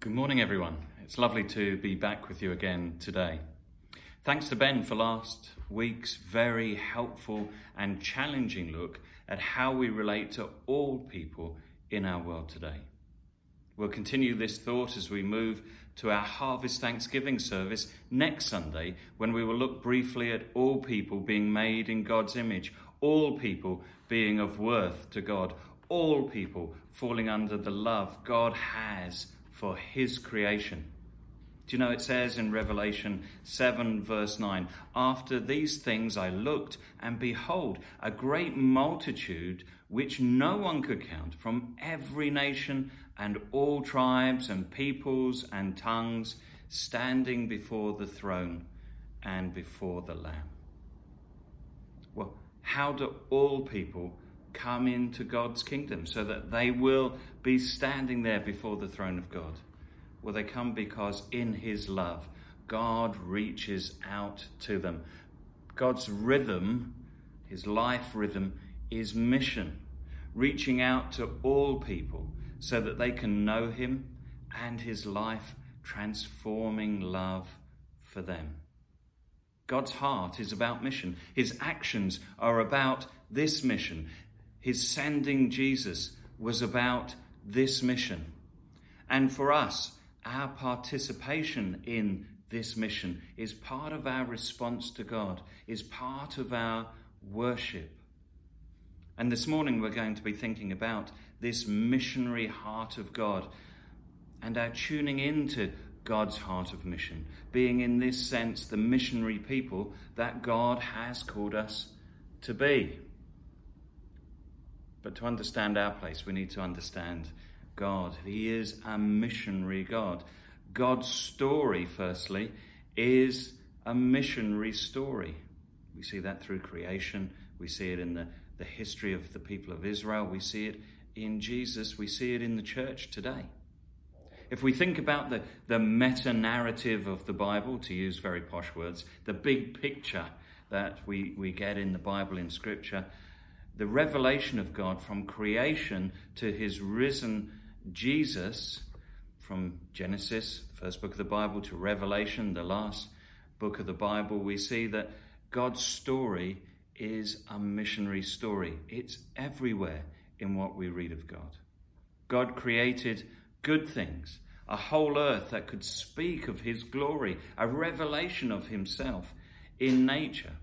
Good morning, everyone. It's lovely to be back with you again today. Thanks to Ben for last week's very helpful and challenging look at how we relate to all people in our world today. We'll continue this thought as we move to our Harvest Thanksgiving service next Sunday, when we will look briefly at all people being made in God's image, all people being of worth to God, all people falling under the love God has for his creation. Do you know, it says in Revelation 7 verse 9, "After these things I looked, and behold, a great multitude which no one could count, from every nation and all tribes and peoples and tongues, standing before the throne and before the Lamb." Well, how do all people come into God's kingdom so that they will be standing there before the throne of God? Well, they come because in his love, God reaches out to them. God's rhythm, his life rhythm, is mission, reaching out to all people so that they can know him and his life transforming love for them. God's heart is about mission. His actions are about this mission. His sending Jesus was about this mission. And for us, our participation in this mission is part of our response to God, is part of our worship. And this morning we're going to be thinking about this missionary heart of God and our tuning into God's heart of mission, being in this sense the missionary people that God has called us to be. But to understand our place, we need to understand God. He is a missionary God. God's story, firstly, is a missionary story. We see that through creation. We see it in the history of the people of Israel. We see it in Jesus. We see it in the church today. If we think about the meta-narrative of the Bible, to use very posh words, the big picture that we get in the Bible, in Scripture, the revelation of God from creation to his risen Jesus, from Genesis, first book of the Bible, to Revelation, the last book of the Bible, we see that God's story is a missionary story. It's everywhere in what we read of God. God created good things, a whole earth that could speak of his glory, a revelation of himself in nature.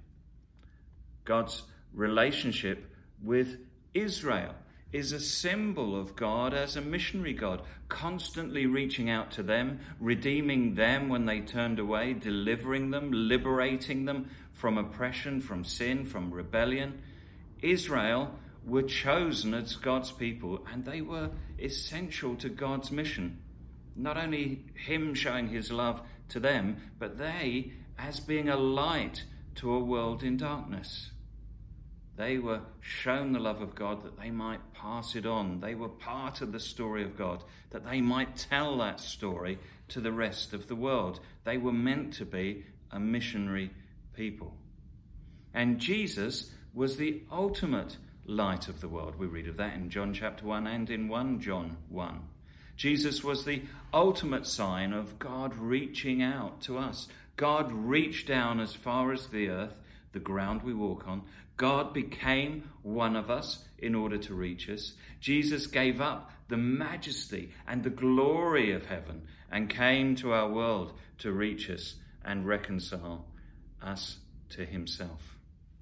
God's relationship with Israel is a symbol of God as a missionary God, constantly reaching out to them, redeeming them when they turned away, delivering them, liberating them from oppression, from sin, from rebellion. Israel were chosen as God's people, and they were essential to God's mission. Not only him showing his love to them, but they as being a light to a world in darkness. They were shown the love of God that they might pass it on. They were part of the story of God, that they might tell that story to the rest of the world. They were meant to be a missionary people. And Jesus was the ultimate light of the world. We read of that in John chapter 1 and in 1 John 1. Jesus was the ultimate sign of God reaching out to us. God reached down as far as the earth, the ground we walk on. God became one of us in order to reach us. Jesus gave up the majesty and the glory of heaven and came to our world to reach us and reconcile us to himself.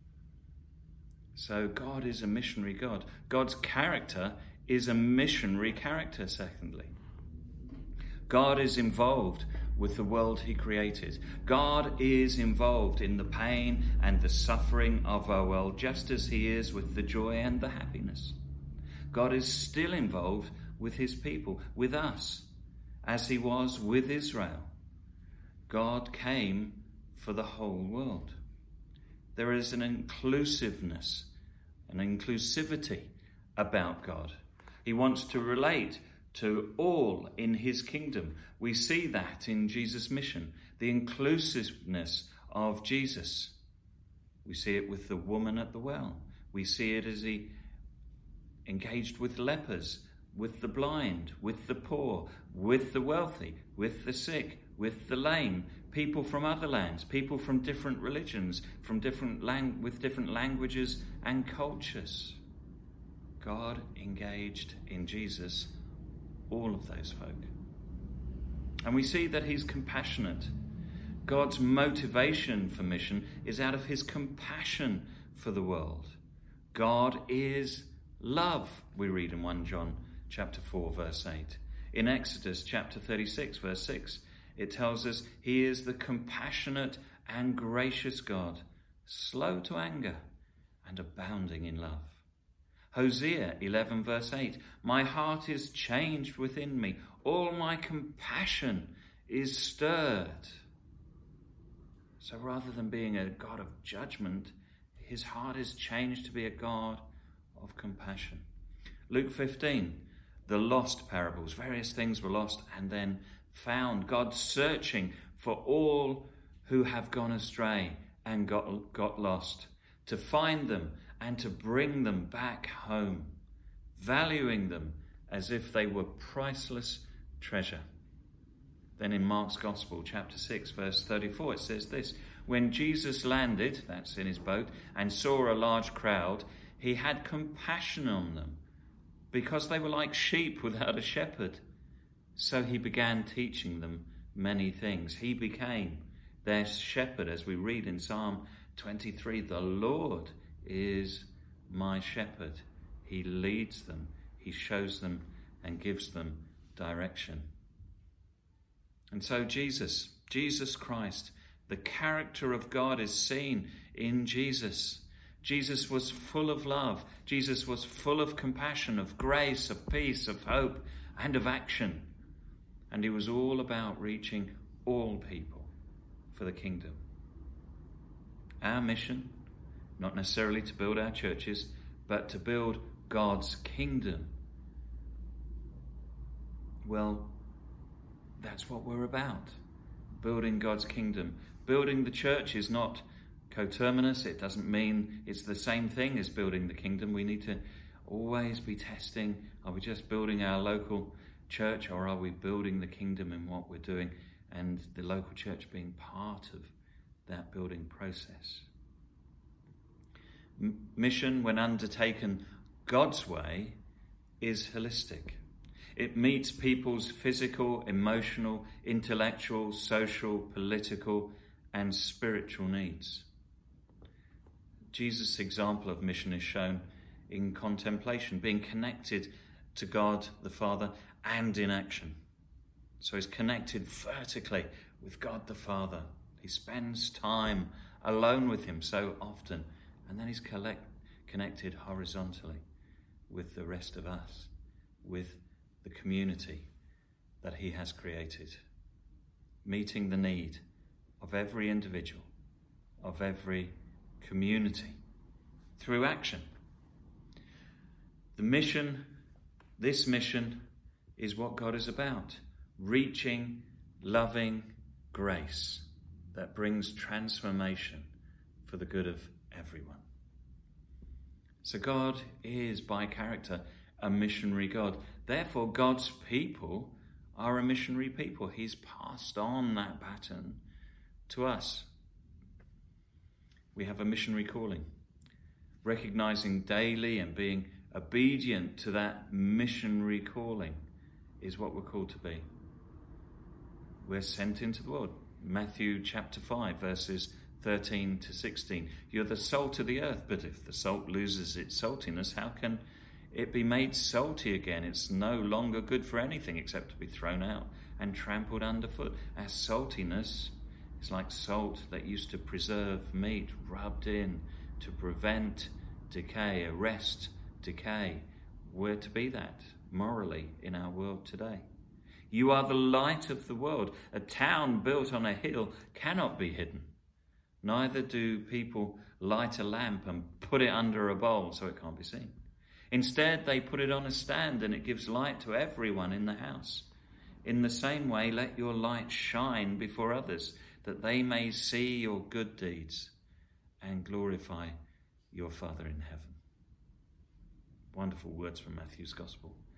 So God is a missionary God. God's character is a missionary character, secondly. God is involved with the world he created. God is involved in the pain and the suffering of our world, just as he is with the joy and the happiness. God is still involved with his people, with us, as he was with Israel. God came for the whole world. There is an inclusiveness, an inclusivity about God. He wants to relate to all in his kingdom. We see that in Jesus' mission, the inclusiveness of Jesus. We see it with the woman at the well. We see it as he engaged with lepers, with the blind, with the poor, with the wealthy, with the sick, with the lame, people from other lands, people from different religions, with different languages and cultures. God engaged in Jesus all of those folk. And we see that he's compassionate. God's motivation for mission is out of his compassion for the world. God is love, we read in 1 John chapter 4, verse 8. In Exodus chapter 36, verse 6, it tells us he is the compassionate and gracious God, slow to anger and abounding in love. Hosea 11, verse 8, my heart is changed within me. All my compassion is stirred. So rather than being a God of judgment, his heart is changed to be a God of compassion. Luke 15, the lost parables. Various things were lost and then found. God searching for all who have gone astray and got lost, to find them and to bring them back home, valuing them as if they were priceless treasure. Then in Mark's Gospel, chapter 6, verse 34, it says this, when Jesus landed, that's in his boat, and saw a large crowd, he had compassion on them because they were like sheep without a shepherd. So he began teaching them many things. He became their shepherd, as we read in Psalm 23, the Lord is my shepherd. He leads them, he shows them and gives them direction. And so Jesus Christ, the character of God is seen in Jesus. Jesus was full of love. Jesus was full of compassion, of grace, of peace, of hope, and of action. And he was all about reaching all people for the kingdom. Our mission, not necessarily to build our churches, but to build God's kingdom. Well, that's what we're about, building God's kingdom. Building the church is not coterminous. It doesn't mean it's the same thing as building the kingdom. We need to always be testing, are we just building our local church, or are we building the kingdom in what we're doing, and the local church being part of that building process. Mission, when undertaken God's way, is holistic. It meets people's physical, emotional, intellectual, social, political, and spiritual needs. Jesus' example of mission is shown in contemplation, being connected to God the Father, and in action. So he's connected vertically with God the Father. He spends time alone with him so often, and then he's connected horizontally with the rest of us, with the community that he has created, meeting the need of every individual, of every community, through action. This mission is what God is about, reaching, loving grace that brings transformation for the good of everyone. So God is, by character, a missionary God. Therefore, God's people are a missionary people. He's passed on that pattern to us. We have a missionary calling, recognizing daily and being obedient to that missionary calling is what we're called to be. We're sent into the world. Matthew chapter 5, verses 13 to 16. You're the salt of the earth, but if the salt loses its saltiness, how can it be made salty again? It's no longer good for anything except to be thrown out and trampled underfoot. Our saltiness is like salt that used to preserve meat, rubbed in to prevent decay, arrest decay. We're to be that morally in our world today. You are the light of the world. A town built on a hill cannot be hidden. Neither do people light a lamp and put it under a bowl so it can't be seen. Instead, they put it on a stand and it gives light to everyone in the house. In the same way, let your light shine before others, that they may see your good deeds and glorify your Father in heaven. Wonderful words from Matthew's Gospel.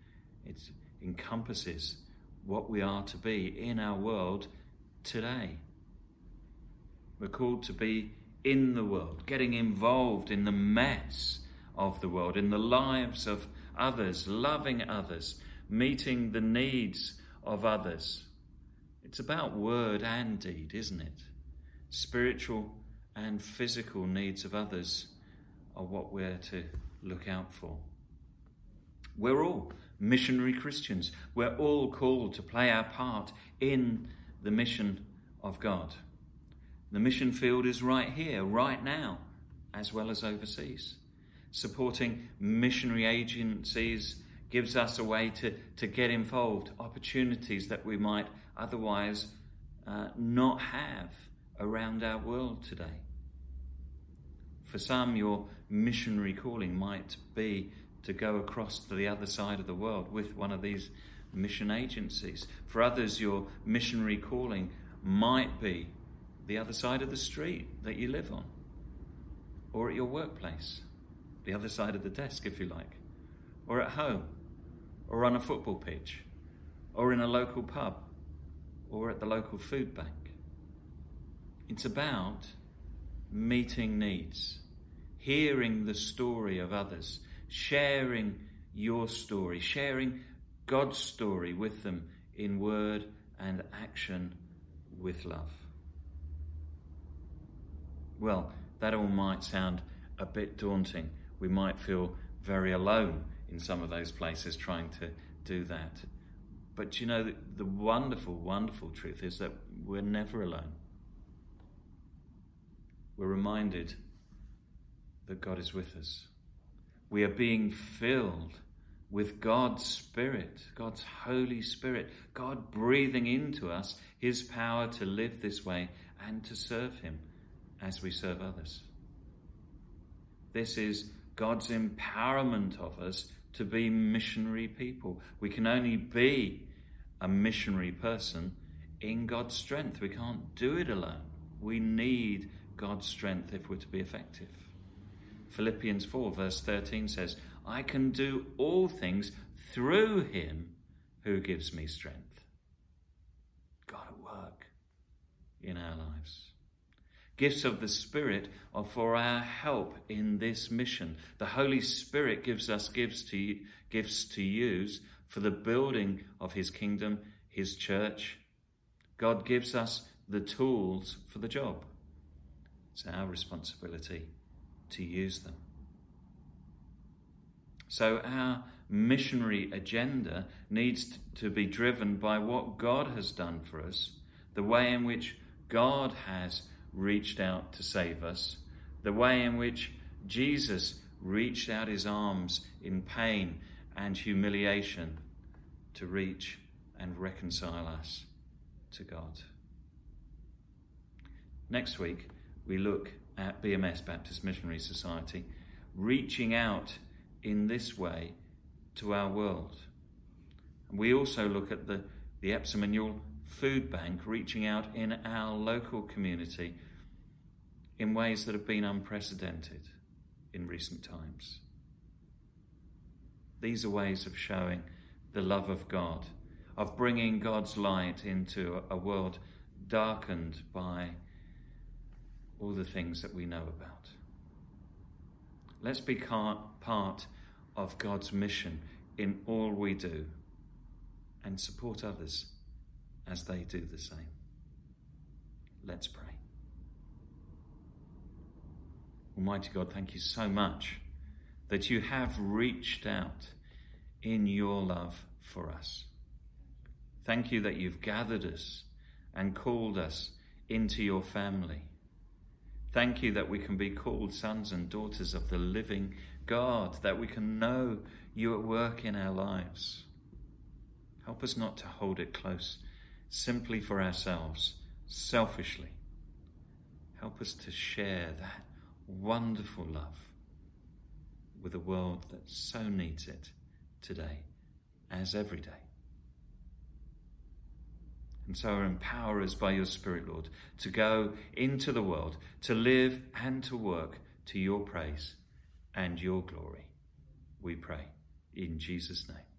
It encompasses what we are to be in our world today. We're called to be in the world, getting involved in the mess of the world, in the lives of others, loving others, meeting the needs of others. It's about word and deed, isn't it? Spiritual and physical needs of others are what we're to look out for. We're all missionary Christians. We're all called to play our part in the mission of God. The mission field is right here, right now, as well as overseas. Supporting missionary agencies gives us a way to get involved, opportunities that we might otherwise not have around our world today. For some, your missionary calling might be to go across to the other side of the world with one of these mission agencies. For others, your missionary calling might be the other side of the street that you live on, or at your workplace, the other side of the desk, if you like, or at home, or on a football pitch, or in a local pub, or at the local food bank. It's about meeting needs, hearing the story of others, sharing your story, sharing God's story with them in word and action with love. Well, that all might sound a bit daunting. We might feel very alone in some of those places trying to do that. But you know, the wonderful, wonderful truth is that we're never alone. We're reminded that God is with us. We are being filled with God's Spirit, God's Holy Spirit, God breathing into us his power to live this way and to serve him as we serve others. This is God's empowerment of us to be missionary people. We can only be a missionary person in God's strength. We can't do it alone. We need God's strength if we're to be effective. Philippians 4 verse 13 says, I can do all things through him who gives me strength. God at work in our lives. Gifts of the Spirit are for our help in this mission. The Holy Spirit gives us gifts to use for the building of his kingdom, his church. God gives us the tools for the job. It's our responsibility to use them. So our missionary agenda needs to be driven by what God has done for us, the way in which God has reached out to save us, the way in which Jesus reached out his arms in pain and humiliation to reach and reconcile us to God. Next week, we look at BMS, Baptist Missionary Society, reaching out in this way to our world. And we also look at the Epsom and Ewell Food Bank reaching out in our local community in ways that have been unprecedented in recent times. These are ways of showing the love of God, of bringing God's light into a world darkened by all the things that we know about. Let's be part of God's mission in all we do and support others as they do the same. Let's pray. Almighty God, thank you so much that you have reached out in your love for us. Thank you that you've gathered us and called us into your family. Thank you that we can be called sons and daughters of the living God, that we can know you at work in our lives. Help us not to hold it close simply for ourselves, selfishly. Help us to share that wonderful love with a world that so needs it today, as every day. And so empower us by your Spirit, Lord, to go into the world, to live and to work to your praise and your glory. We pray in Jesus' name.